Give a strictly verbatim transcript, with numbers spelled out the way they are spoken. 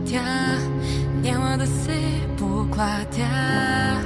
天，念我的死不垮掉。